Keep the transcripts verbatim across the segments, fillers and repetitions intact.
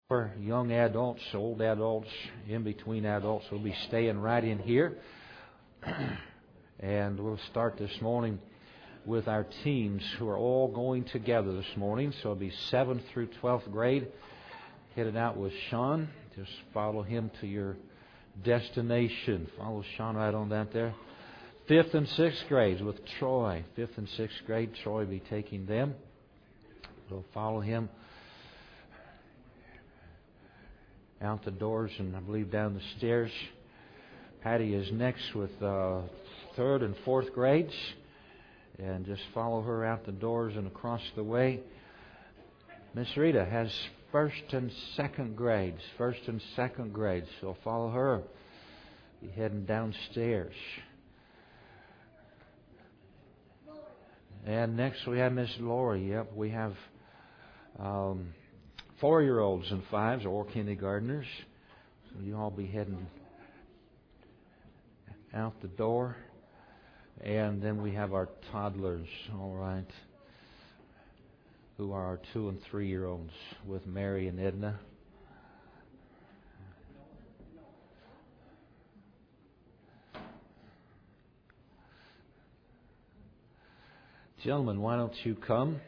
For young adults, old adults, in between adults, will be staying right in here. And we'll start this morning with our teams who are all going together this morning. So it'll be seventh through twelfth grade. Headed out with Sean. Just follow him to your destination. Follow Sean right on that there. Fifth and sixth grades with Troy. Fifth and sixth grade, Troy will be taking them. We'll follow him out the doors and I believe down the stairs. Patty is next with uh, third and fourth grades. And just follow her out the doors and across the way. Miss Rita has first and second grades. First and second grades. So follow her. Be heading downstairs. And next we have Miss Lori. Yep, we have um, four-year-olds and fives or kindergartners. So you all be heading out the door. And then we have our toddlers, all right, who are our two and three-year-olds with Mary and Edna. Gentlemen, why don't you come?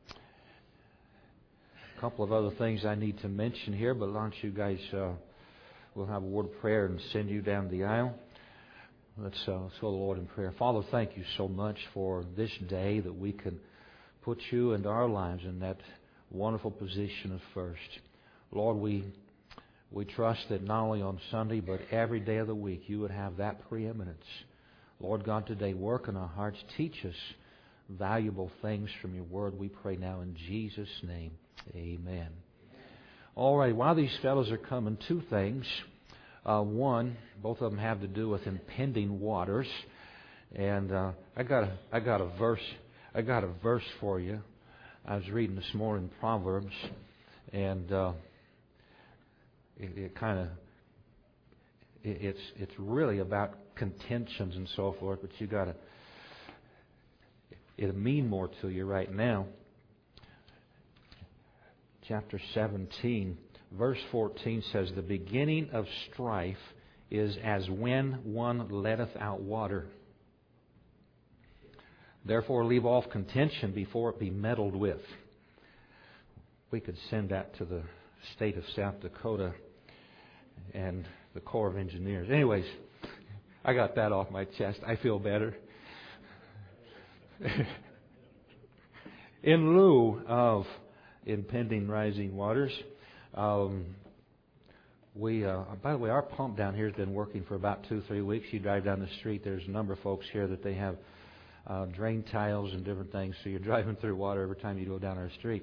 A couple of other things I need to mention here, but why don't you guys, uh, we'll have a word of prayer and send you down the aisle. Let's, uh, let's go to the Lord in prayer. Father, thank you so much for this day that we can put you and our lives in that wonderful position of first. Lord, we we trust that not only on Sunday, but every day of the week, you would have that preeminence. Lord God, today work in our hearts. Teach us valuable things from your word. We pray now in Jesus' name. Amen. All right, while these fellows are coming, two things. Uh, one, both of them have to do with impending waters, and uh, I got a I got a verse I got a verse for you. I was reading this morning Proverbs, and uh, it, it kind of it, it's it's really about contentions and so forth, but you got to it'll mean more to you right now. Chapter seventeen. Verse fourteen says, "The beginning of strife is as when one letteth out water. Therefore leave off contention before it be meddled with." We could send that to the state of South Dakota and the Corps of Engineers. Anyways, I got that off my chest. I feel better. In lieu of impending rising waters, Um, we, uh, by the way, our pump down here has been working for about two, three weeks. You drive down the street, there's a number of folks here that they have uh, drain tiles and different things, so you're driving through water every time you go down our street.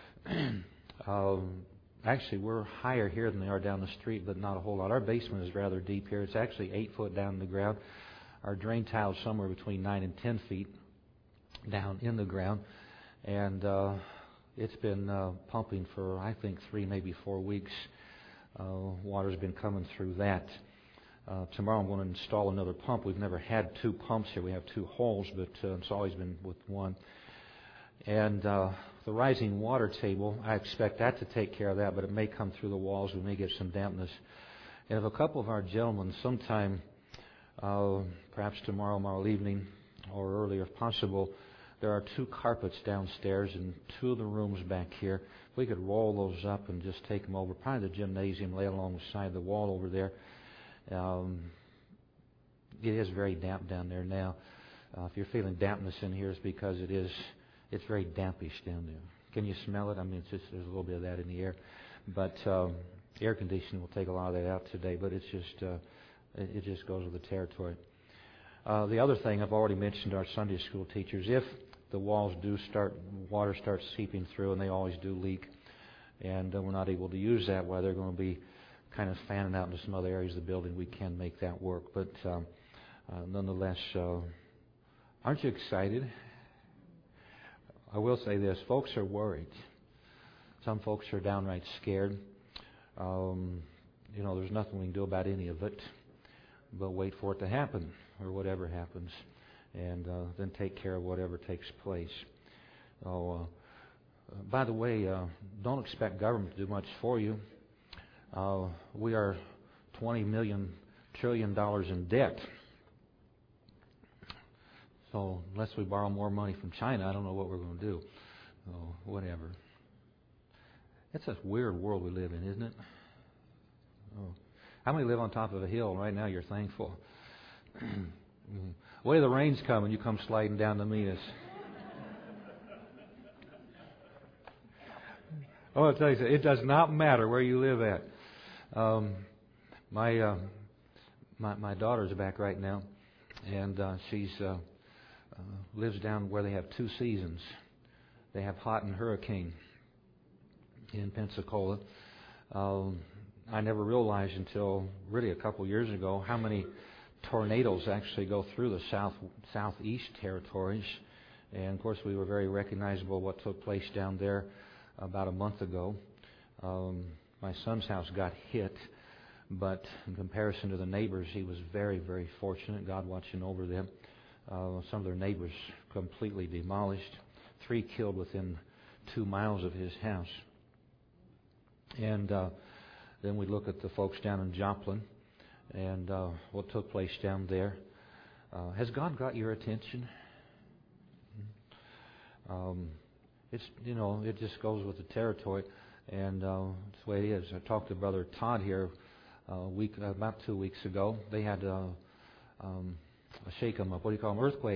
um, actually, we're higher here than they are down the street, but not a whole lot. Our basement is rather deep here. It's actually eight foot down in the ground. Our drain tile is somewhere between nine and ten feet down in the ground, and uh, It's been uh, pumping for, I think, three, maybe four weeks. Uh, water's been coming through that. Uh, tomorrow I'm going to install another pump. We've never had two pumps here. We have two holes, but uh, it's always been with one. And uh, the rising water table, I expect that to take care of that, but it may come through the walls. We may get some dampness. And if a couple of our gentlemen sometime, uh, perhaps tomorrow, tomorrow evening, or earlier if possible, there are two carpets downstairs in two of the rooms back here. If we could roll those up and just take them over, probably the gymnasium, lay along the side of the wall over there. Um, it is very damp down there now. Uh, if you're feeling dampness in here, it's because it is. It's very dampish down there. Can you smell it? I mean, it's just there's a little bit of that in the air. But um, air conditioning will take a lot of that out today. But it's just uh, it, it just goes with the territory. Uh, the other thing I've already mentioned to our Sunday school teachers, if the walls do start, water starts seeping through, and they always do leak, and uh, we're not able to use that while they're going to be kind of fanning out into some other areas of the building, we can make that work. But um, uh, nonetheless, uh, aren't you excited? I will say this, folks are worried. Some folks are downright scared. Um, you know, there's nothing we can do about any of it, but wait for it to happen, or whatever happens, and uh, then take care of whatever takes place. Oh, uh, by the way, uh, don't expect government to do much for you. Uh, we are twenty million trillion dollars in debt. So unless we borrow more money from China, I don't know what we're going to do. Oh, whatever. It's a weird world we live in, isn't it? Oh. How many live on top of a hill right now? You're thankful. Wait till the rain's coming, you come sliding down to meet us. Oh, I'll tell you, it does not matter where you live at. Um, my, uh, my my daughter's back right now, and uh, she's uh, uh, lives down where they have two seasons. They have hot and hurricane in Pensacola. Um, I never realized until really a couple years ago how many tornadoes actually go through the south southeast territories. And of course, we were very recognizable what took place down there about a month ago. Um, my son's house got hit, but in comparison to the neighbors, he was very, very fortunate. God watching over them. Uh, some of their neighbors completely demolished. Three killed within two miles of his house. And uh, then we look at the folks down in Joplin and uh, what took place down there. Uh, has God got your attention? Um, it's you know it just goes with the territory, and uh, that's the way it is. I talked to Brother Todd here a week about two weeks ago. They had uh, um, a shake 'em up. What do you call them? Earthquake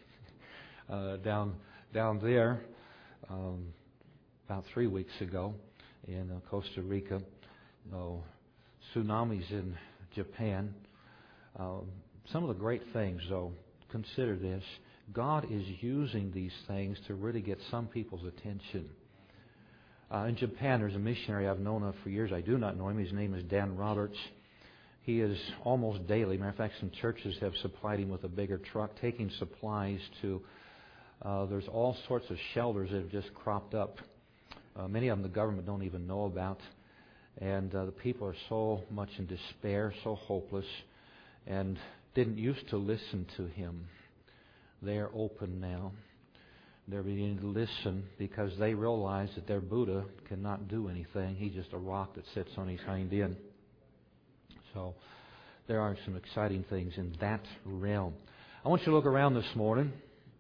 uh, down down there um, about three weeks ago in uh, Costa Rica. No, tsunamis in Japan. Um, some of the great things, though, consider this. God is using these things to really get some people's attention. Uh, in Japan, there's a missionary I've known of for years. I do not know him. His name is Dan Roberts. He is almost daily. Matter of fact, some churches have supplied him with a bigger truck, taking supplies to. Uh, there's all sorts of shelters that have just cropped up. Uh, many of them the government don't even know about. And uh, the people are so much in despair, so hopeless, and didn't used to listen to him. They are open now. They're beginning to listen because they realize that their Buddha cannot do anything. He's just a rock that sits on his hind end. So there are some exciting things in that realm. I want you to look around this morning,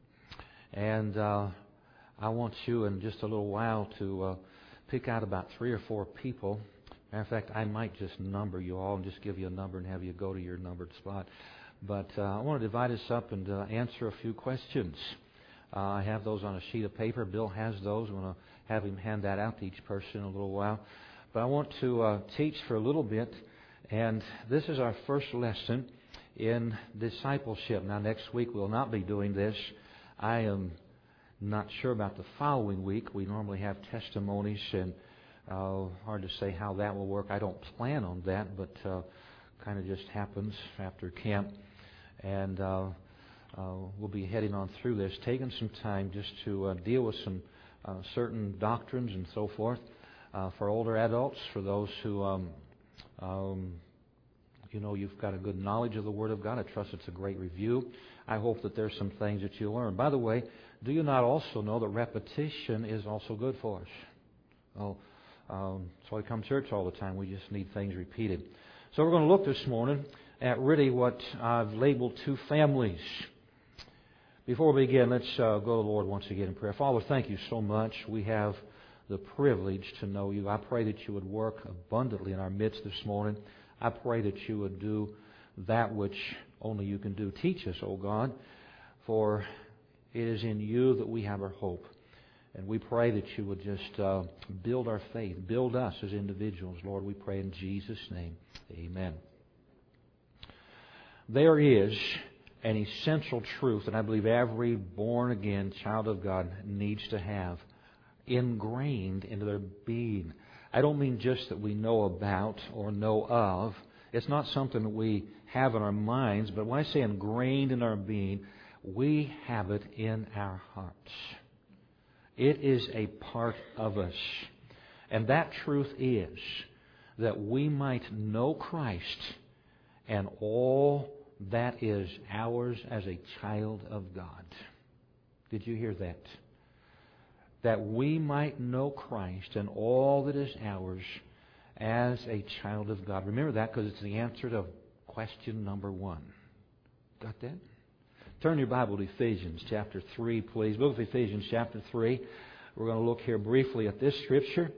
and uh, I want you in just a little while to uh, pick out about three or four people. Matter of fact, I might just number you all and just give you a number and have you go to your numbered spot. But uh, I want to divide this up and uh, answer a few questions. Uh, I have those on a sheet of paper. Bill has those. I'm going to have him hand that out to each person in a little while. But I want to uh, teach for a little bit. And this is our first lesson in discipleship. Now, next week we'll not be doing this. I am not sure about the following week. We normally have testimonies, and uh, hard to say how that will work. I don't plan on that, but uh, kind of just happens after camp. And uh, uh, we'll be heading on through this, taking some time just to uh, deal with some uh, certain doctrines and so forth uh, for older adults, for those who, um, um, you know, you've got a good knowledge of the Word of God. I trust it's a great review. I hope that there's some things that you learn. By the way, do you not also know that repetition is also good for us? Oh, um, that's why we come to church all the time. We just need things repeated. So we're going to look this morning at really what I've labeled two families. Before we begin, let's uh, go to the Lord once again in prayer. Father, thank you so much. We have the privilege to know you. I pray that you would work abundantly in our midst this morning. I pray that you would do that which only you can do. Teach us, O God, for it is in you that we have our hope. And we pray that you would just uh, build our faith, build us as individuals. Lord, we pray in Jesus' name. Amen. There is an essential truth that I believe every born-again child of God needs to have ingrained into their being. I don't mean just that we know about or know of. It's not something that we have in our minds, but when I say ingrained in our being, we have it in our hearts. It is a part of us. And that truth is that we might know Christ and all that is ours as a child of God. Did you hear that? That we might know Christ and all that is ours as a child of God. Remember that because it's the answer to question number one. Got that? Turn your Bible to Ephesians chapter three, please. Book of Ephesians chapter three. We're going to look here briefly at this scripture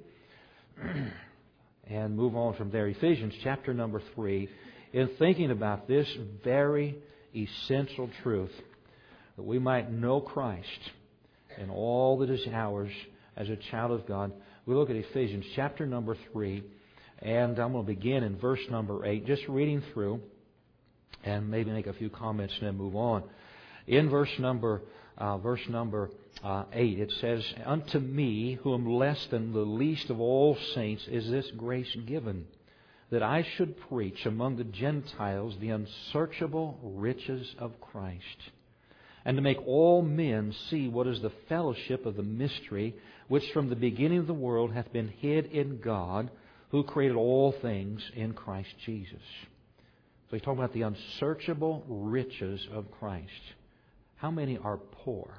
and move on from there. Ephesians chapter number three. In thinking about this very essential truth, that we might know Christ in all that is ours as a child of God, we look at Ephesians chapter number three, and I'm going to begin in verse number eight, just reading through, and maybe make a few comments and then move on. In verse number uh, verse number uh, eight, it says, "Unto me, who am less than the least of all saints, is this grace given, that I should preach among the Gentiles the unsearchable riches of Christ, and to make all men see what is the fellowship of the mystery, which from the beginning of the world hath been hid in God, who created all things in Christ Jesus." So he's talking about the unsearchable riches of Christ. How many are poor?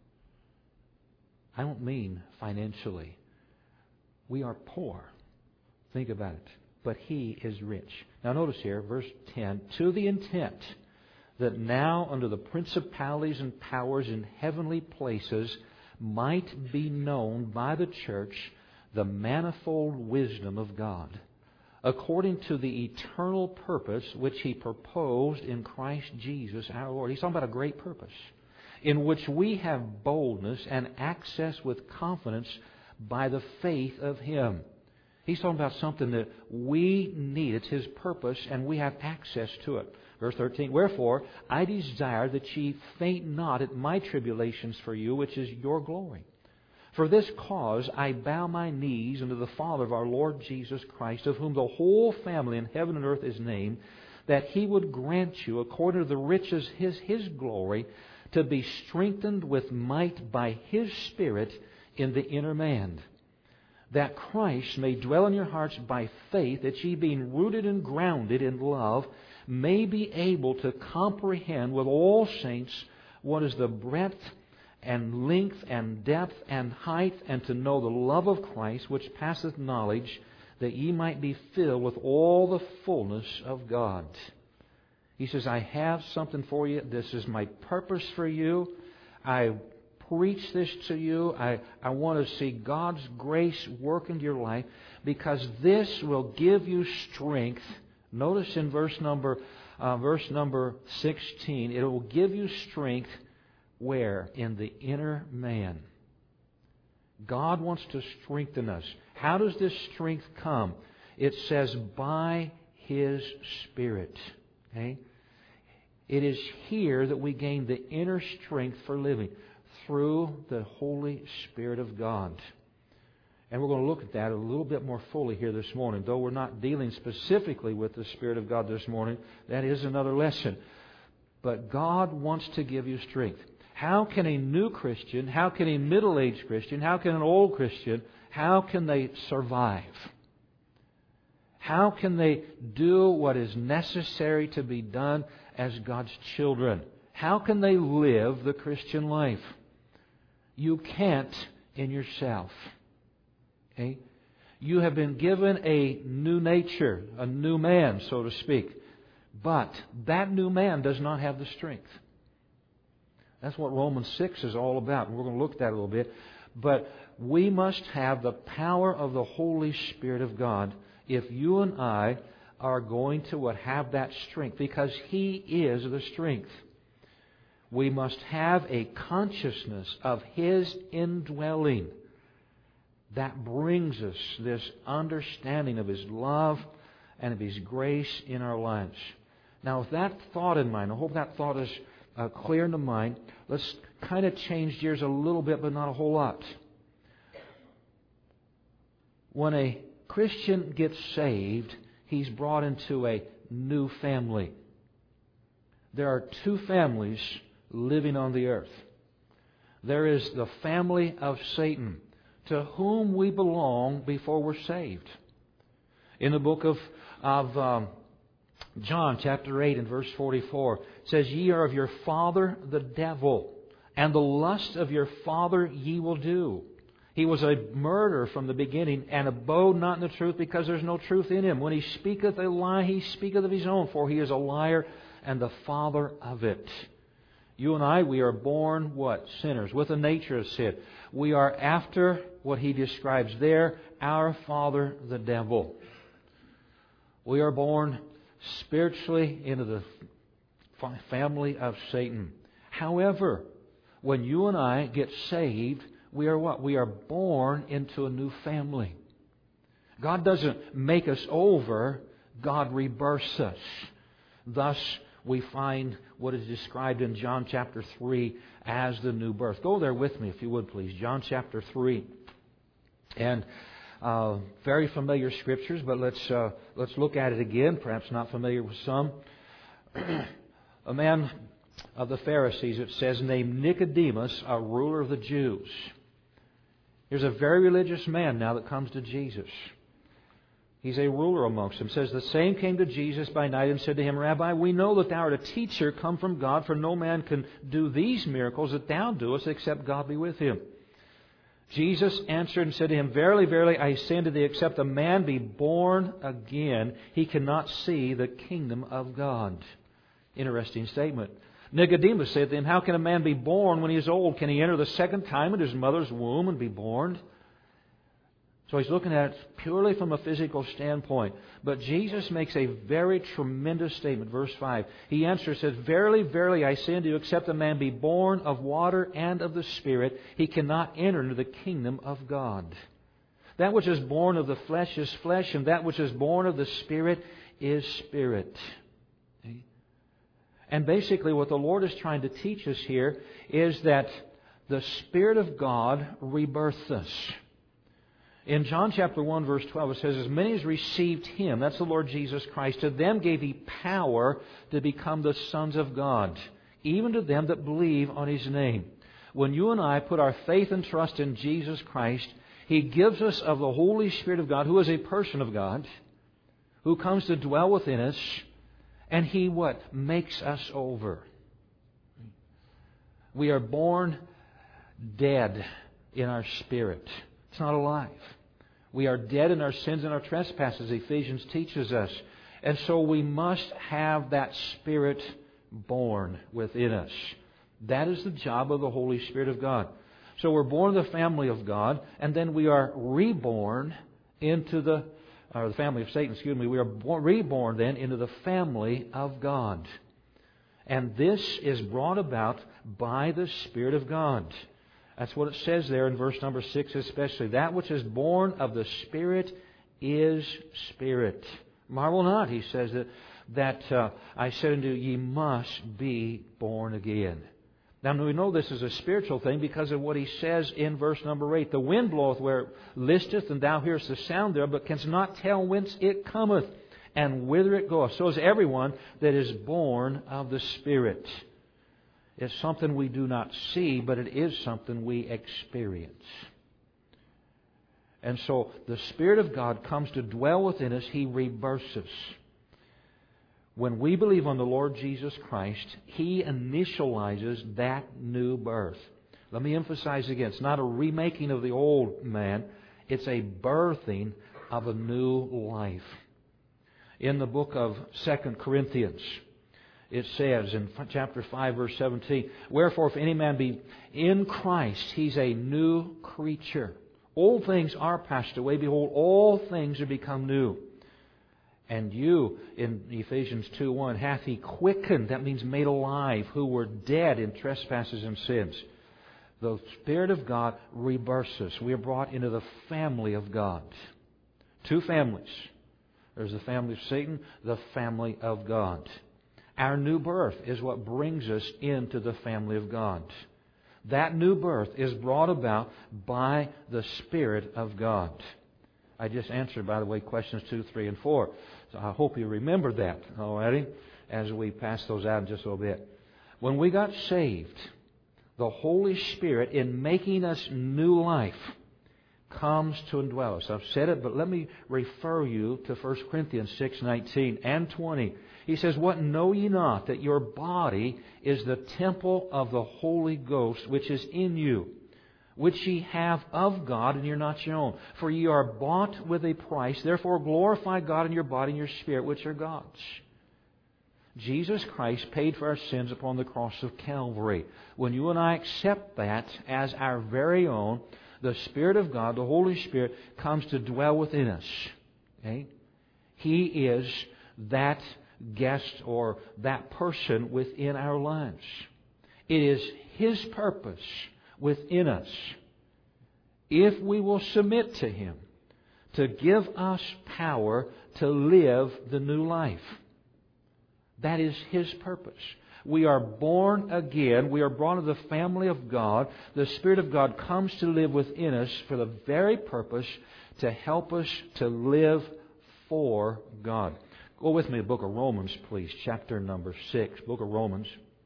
I don't mean financially. We are poor. Think about it. But He is rich. Now notice here, verse ten, "To the intent that now under the principalities and powers in heavenly places might be known by the church the manifold wisdom of God, according to the eternal purpose which He proposed in Christ Jesus our Lord." He's talking about a great purpose, "in which we have boldness and access with confidence by the faith of Him." He's talking about something that we need. It's His purpose, and we have access to it. Verse thirteen, "Wherefore I desire that ye faint not at my tribulations for you, which is your glory. For this cause I bow my knees unto the Father of our Lord Jesus Christ, of whom the whole family in heaven and earth is named, that He would grant you, according to the riches of His, His glory, to be strengthened with might by His Spirit in the inner man, that Christ may dwell in your hearts by faith, that ye being rooted and grounded in love, may be able to comprehend with all saints what is the breadth and length and depth and height, and to know the love of Christ which passeth knowledge, that ye might be filled with all the fullness of God." He says, I have something for you. This is my purpose for you. I preach this to you. I, I want to see God's grace work into your life, because this will give you strength. Notice in verse number uh, verse number sixteen, it will give you strength where? In the inner man. God wants to strengthen us. How does this strength come? It says by His Spirit. Okay? It is here that we gain the inner strength for living, through the Holy Spirit of God. And we're going to look at that a little bit more fully here this morning. Though we're not dealing specifically with the Spirit of God this morning, that is another lesson. But God wants to give you strength. How can a new Christian, how can a middle-aged Christian, how can an old Christian, how can they survive? How can they do what is necessary to be done as God's children? How can they live the Christian life? You can't in yourself. Okay? You have been given a new nature, a new man, so to speak. But that new man does not have the strength. That's what Romans six is all about. And we're going to look at that a little bit. But we must have the power of the Holy Spirit of God if you and I are going to have that strength, because He is the strength. We must have a consciousness of His indwelling that brings us this understanding of His love and of His grace in our lives. Now, with that thought in mind, I hope that thought is uh, clear in the mind. Let's kind of change gears a little bit, but not a whole lot. When a Christian gets saved, he's brought into a new family. There are two families living on the earth. There is the family of Satan, to whom we belong before we're saved. In the book of, of um, John, chapter eight and verse forty-four, it says, "Ye are of your father the devil, and the lust of your father ye will do. He was a murderer from the beginning, and abode not in the truth, because there's no truth in him. When he speaketh a lie, he speaketh of his own, for he is a liar and the father of it. You and I, we are born, what? Sinners, with a nature of sin. We are after what he describes there, our father, the devil. We are born spiritually into the family of Satan. However, when you and I get saved, we are what? We are born into a new family. God doesn't make us over. God rebirths us. Thus, we find what is described in John chapter three as the new birth. Go there with me, if you would, please. John chapter three. And uh, very familiar scriptures, but let's uh, let's look at it again. Perhaps not familiar with some. A man of the Pharisees, it says, named Nicodemus, a ruler of the Jews. Here's a very religious man now that comes to Jesus. He's a ruler amongst them. It says, the same came to Jesus by night and said to him, Rabbi, we know that thou art a teacher come from God, for no man can do these miracles that thou doest except God be with him. Jesus answered and said to him, Verily, verily, I say unto thee, except a man be born again, he cannot see the kingdom of God. Interesting statement. Nicodemus said to him, How can a man be born when he is old? Can he enter the second time into his mother's womb and be born? So he's looking at it purely from a physical standpoint. But Jesus makes a very tremendous statement. Verse five. He answers, says, Verily, verily, I say unto you, except a man be born of water and of the Spirit, he cannot enter into the kingdom of God. That which is born of the flesh is flesh, and that which is born of the Spirit is spirit. And basically what the Lord is trying to teach us here is that the Spirit of God rebirths us. In John chapter one, verse twelve, it says, As many as received Him, that's the Lord Jesus Christ, to them gave He power to become the sons of God, even to them that believe on His name. When you and I put our faith and trust in Jesus Christ, He gives us of the Holy Spirit of God, who is a person of God, who comes to dwell within us, and He what? Makes us over. We are born dead in our spirit. It's not alive. We are dead in our sins and our trespasses, Ephesians teaches us. And so we must have that Spirit born within us. That is the job of the Holy Spirit of God. So we're born of the family of God, and then we are reborn into the or the family of Satan, excuse me, we are born, reborn then into the family of God. And this is brought about by the Spirit of God. That's what it says there in verse number six especially. That which is born of the Spirit is spirit. Marvel not, he says, that, that uh, I said unto you, ye must be born again. Now we know this is a spiritual thing because of what he says in verse number eight. The wind bloweth where it listeth, and thou hearest the sound thereof, but canst not tell whence it cometh, and whither it goeth. So is everyone that is born of the Spirit. It's something we do not see, but it is something we experience. And so the Spirit of God comes to dwell within us. He rebirths us. When we believe on the Lord Jesus Christ, He initializes that new birth. Let me emphasize again, it's not a remaking of the old man. It's a birthing of a new life. In the book of Second Corinthians, it says in chapter five, verse seventeen, Wherefore, if any man be in Christ, he's a new creature. Old things are passed away. Behold, all things are become new. And you, in Ephesians two one, hath He quickened, that means made alive, who were dead in trespasses and sins. The Spirit of God rebirths us. We are brought into the family of God. Two families. There's the family of Satan, the family of God. Our new birth is what brings us into the family of God. That new birth is brought about by the Spirit of God. I just answered, by the way, questions two, three, and four. So I hope you remember that already as we pass those out in just a little bit. When we got saved, the Holy Spirit, in making us new life, comes to indwell us. I've said it, but let me refer you to First Corinthians six nineteen and twenty. He says, What know ye not, that your body is the temple of the Holy Ghost, which is in you, which ye have of God, and ye are not your own. For ye are bought with a price. Therefore glorify God in your body and your spirit, which are God's. Jesus Christ paid for our sins upon the cross of Calvary. When you and I accept that as our very own, the Spirit of God, the Holy Spirit, comes to dwell within us. Okay? He is that guest or that person within our lives. It is His purpose within us, if we will submit to Him, to give us power to live the new life. That is His purpose. We are born again. We are brought into the family of God. The Spirit of God comes to live within us for the very purpose to help us to live for God. Go with me to the book of Romans, please. Chapter number six. Book of Romans.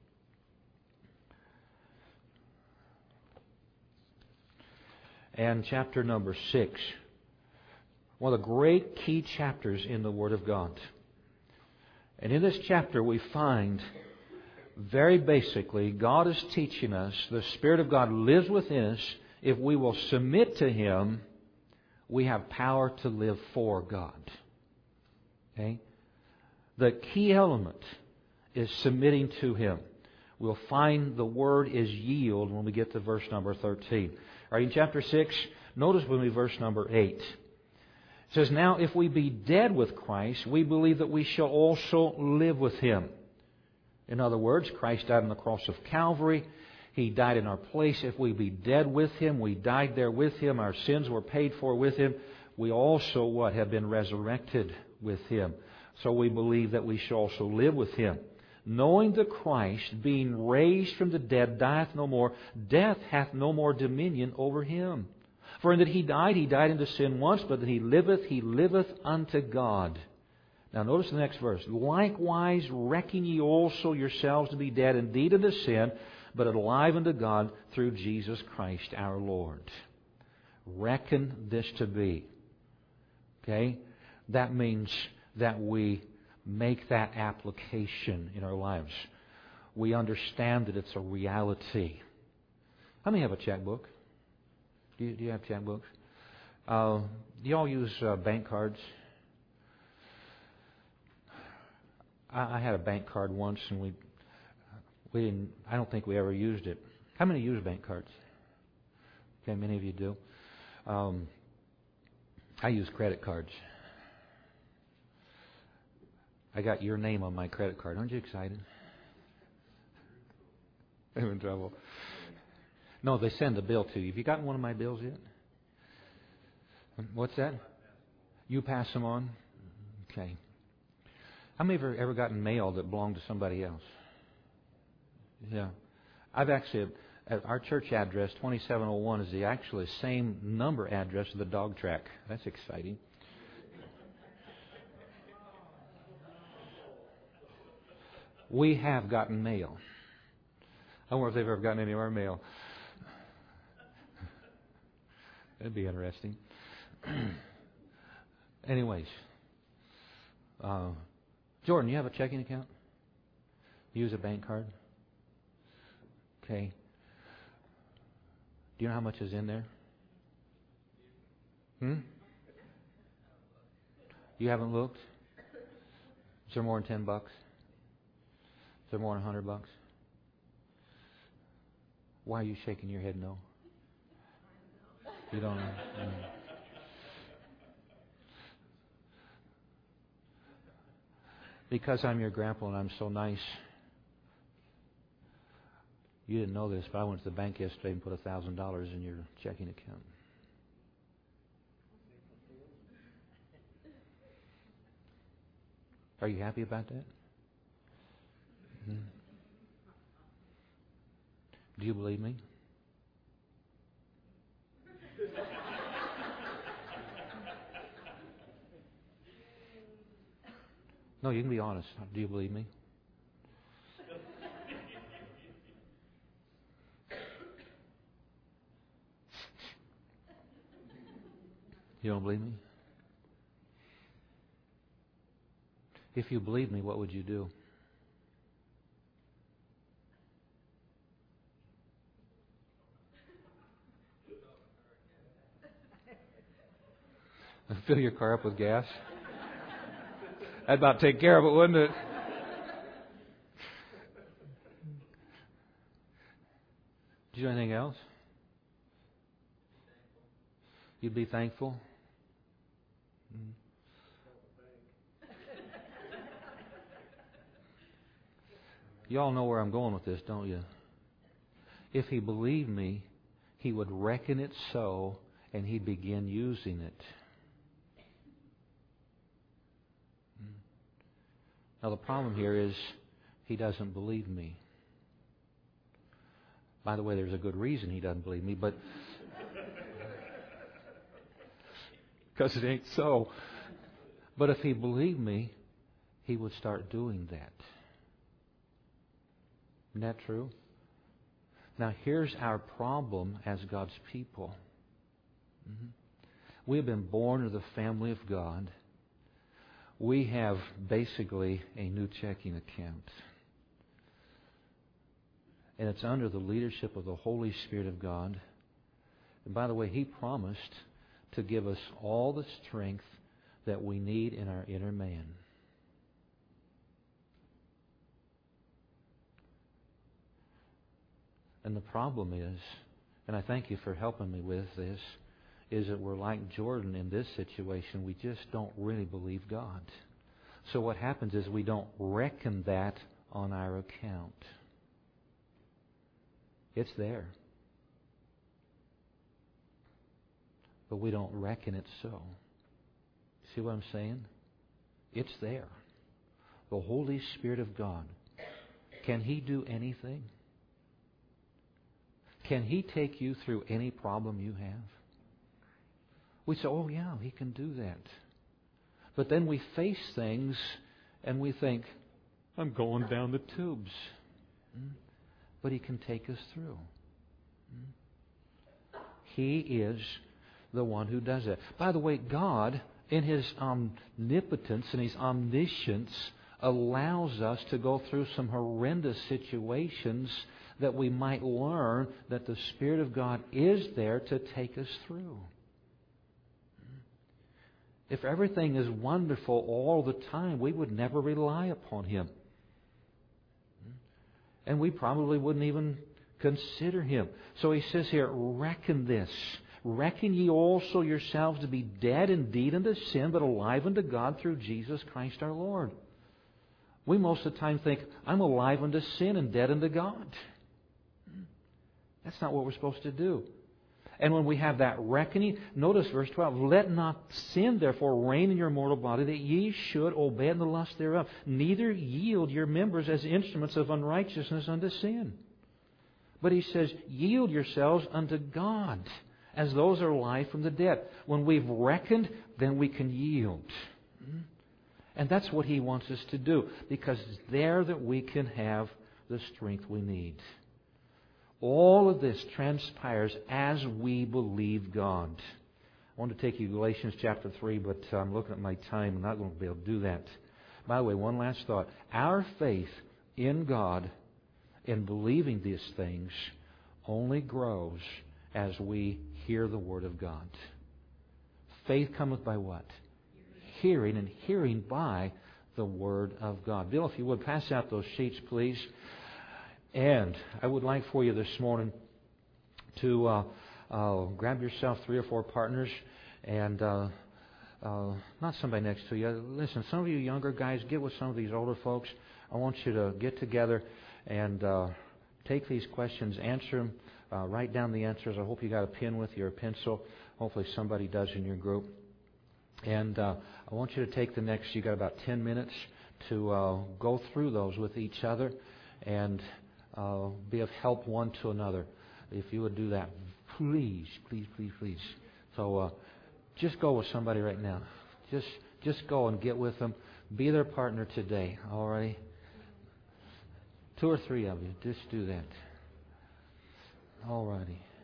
And chapter number six. One of the great key chapters in the Word of God. And in this chapter we find, very basically, God is teaching us, the Spirit of God lives within us. If we will submit to Him, we have power to live for God. Okay? The key element is submitting to Him. We'll find the word is yield when we get to verse number thirteen. All right, in chapter six, notice with me verse number eight. It says, now if we be dead with Christ, we believe that we shall also live with Him. In other words, Christ died on the cross of Calvary. He died in our place. If we be dead with Him, we died there with Him. Our sins were paid for with Him. We also, what, have been resurrected with Him. So we believe that we shall also live with Him. Knowing that Christ, being raised from the dead, dieth no more, death hath no more dominion over Him. For in that He died, He died unto sin once, but that He liveth, He liveth unto God. Now notice the next verse. Likewise reckon ye also yourselves to be dead indeed unto sin, but alive unto God through Jesus Christ our Lord. Reckon this to be. Okay? That means that we make that application in our lives. We understand that it's a reality. How many have a checkbook? Do you, do you have checkbooks? Uh, do you all use uh, bank cards? I, I had a bank card once, and we we didn't. I don't think we ever used it. How many use bank cards? Okay, many of you do. Um, I use credit cards. I got your name on my credit card. Aren't you excited? I'm in trouble. No, they send the bill to you. Have you gotten one of my bills yet? What's that? You pass them on? Okay. How many of you have ever gotten mail that belonged to somebody else? Yeah. I've actually, at our church address, twenty-seven oh one, is the actually same number address of the dog track. That's exciting. We have gotten mail. I wonder if they've ever gotten any of our mail. That'd be interesting. Anyways, uh, Jordan, you have a checking account? You use a bank card? Okay. Do you know how much is in there? Hmm? You haven't looked? Is there more than ten bucks? Is there more than a hundred bucks? Why are you shaking your head no? You don't know? Mm. Because I'm your grandpa and I'm so nice. You didn't know this, but I went to the bank yesterday and put a thousand dollars in your checking account. Are you happy about that? Mm-hmm. Do you believe me? No, you can be honest. Do you believe me? You don't believe me? If you believe me, what would you do? Fill your car up with gas. That'd about take care of it, wouldn't it? Did you do anything else? You'd be thankful? Mm. You all know where I'm going with this, don't you? If he believed me, he would reckon it so, and he'd begin using it. Now the problem here is he doesn't believe me. By the way, there's a good reason he doesn't believe me, but because it ain't so. But if he believed me, he would start doing that. Isn't that true? Now here's our problem as God's people. Mm-hmm. We have been born into the family of God. We have basically a new checking account. And it's under the leadership of the Holy Spirit of God. And by the way, He promised to give us all the strength that we need in our inner man. And the problem is, and I thank you for helping me with this, is that we're like Jordan in this situation. We just don't really believe God. So what happens is we don't reckon that on our account. It's there. But we don't reckon it so. See what I'm saying? It's there. The Holy Spirit of God. Can He do anything? Can He take you through any problem you have? We say, oh yeah, He can do that. But then we face things and we think, I'm going down the tubes. But He can take us through. He is the one who does that. By the way, God, in His omnipotence and His omniscience, allows us to go through some horrendous situations that we might learn that the Spirit of God is there to take us through. If everything is wonderful all the time, we would never rely upon Him. And we probably wouldn't even consider Him. So He says here, reckon this. Reckon ye also yourselves to be dead indeed unto sin, but alive unto God through Jesus Christ our Lord. We most of the time think, I'm alive unto sin and dead unto God. That's not what we're supposed to do. And when we have that reckoning, notice verse twelve, let not sin therefore reign in your mortal body, that ye should obey in the lust thereof. Neither yield your members as instruments of unrighteousness unto sin. But he says, yield yourselves unto God, as those are alive from the dead. When we've reckoned, then we can yield. And that's what he wants us to do, because it's there that we can have the strength we need. All of this transpires as we believe God. I want to take you to Galatians chapter three, but I'm looking at my time. I'm not going to be able to do that. By the way, one last thought. Our faith in God, in believing these things, only grows as we hear the Word of God. Faith cometh by what? Hearing, and hearing by the Word of God. Bill, if you would, pass out those sheets, please. And I would like for you this morning to uh, uh, grab yourself three or four partners and uh, uh, not somebody next to you. Listen, some of you younger guys, get with some of these older folks. I want you to get together and uh, take these questions, answer them, uh, write down the answers. I hope you got a pen with you or a pencil. Hopefully somebody does in your group. And uh, I want you to take the next, you got about ten minutes to uh, go through those with each other and Uh, be of help one to another. If you would do that, please, please, please, please. So uh, just go with somebody right now. Just just go and get with them. Be their partner today. All right? Two or three of you. Just do that. All righty.